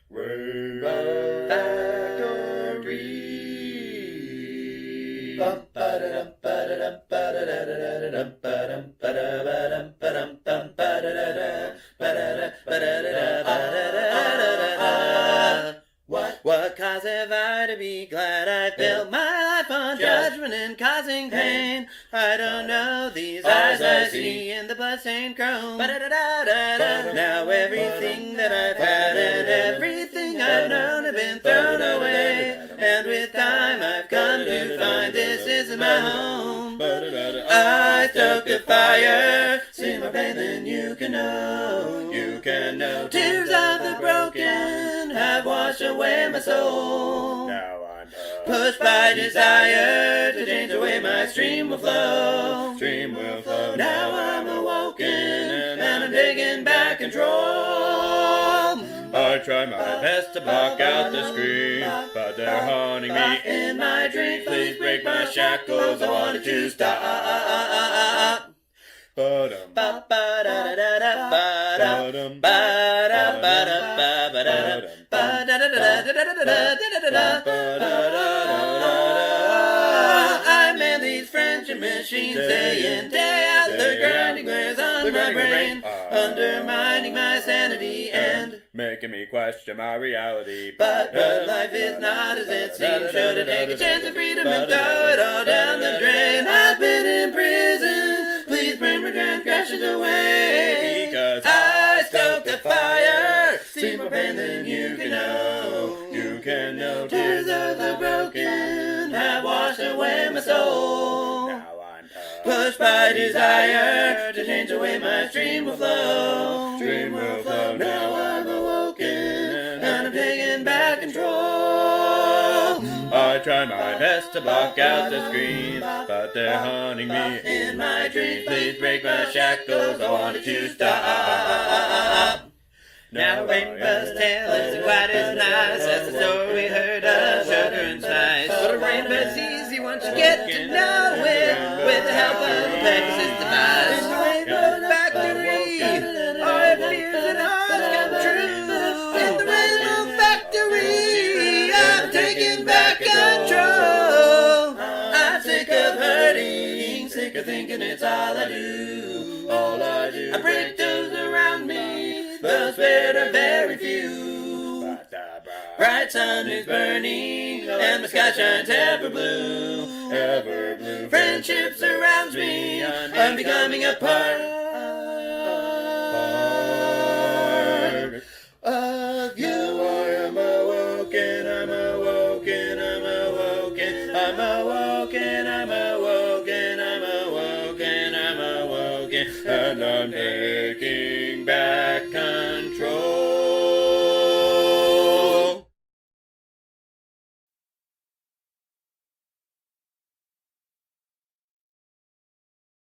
Word Factory. What cause have I to be glad I built my life on judgment and causing pain? I don't know these eyes I see in the bloodstained chrome. Now everything that I've had and everything I've known have been thrown away. And with time I've come to find this isn't my home. I stoked the fire, see my pain then you can know. You can know. Tears of the broken have washed away my soul. Now I'm Pushed by desire to change the way my stream will flow. Stream will flow. Now I'm awoken and I'm taking back control. I try my best to block out the scream, but they're haunting me In my dreams, please break my shackles. I wanted to stop. Ba-dum, Ba ba da da da da ba da ba-dum, ba da ba da ba ba da ba da da da da da da da da da da. I'm in these French machines day in day out. The grinding wears on my brain, undermining my sanity and. making me question my reality. But life is not as it seems. Should I take a chance of freedom and throw it all down the drain? I've been in prison. Please bring my transgressions away. Because I stoked the fire. See more pain than you can know. you can know Tears of the broken have washed away my soul. Now I'm Pushed by desire to change the way my stream will flow. Stream will flow. Now I'm awoken and I'm taking back control. I try my best to block out the screams, but they're haunting me In my dreams, please break my shackles. I wanted to stop. Now Rainbow's tale isn't quite as nice as the story we heard of sugar and spice. But a rainbow's easy once you get to know it, with the help of a Pegasus device. In the Rainbow Factory, our fears and hearts come true. In the Rainbow Factory, I'm taking back control. I'm sick of hurting, sick of thinking it's all I do. all I do. I break those around me, those spared are very few. Bright sun is burning, and the sky shines ever blue. Ever blue. Friendship surrounds me, I'm becoming a part of you. I am awoken, I'm awoken, I'm awoken, I'm awoken, I'm awoken, I'm awoken, I'm awoken, and I'm taking back control.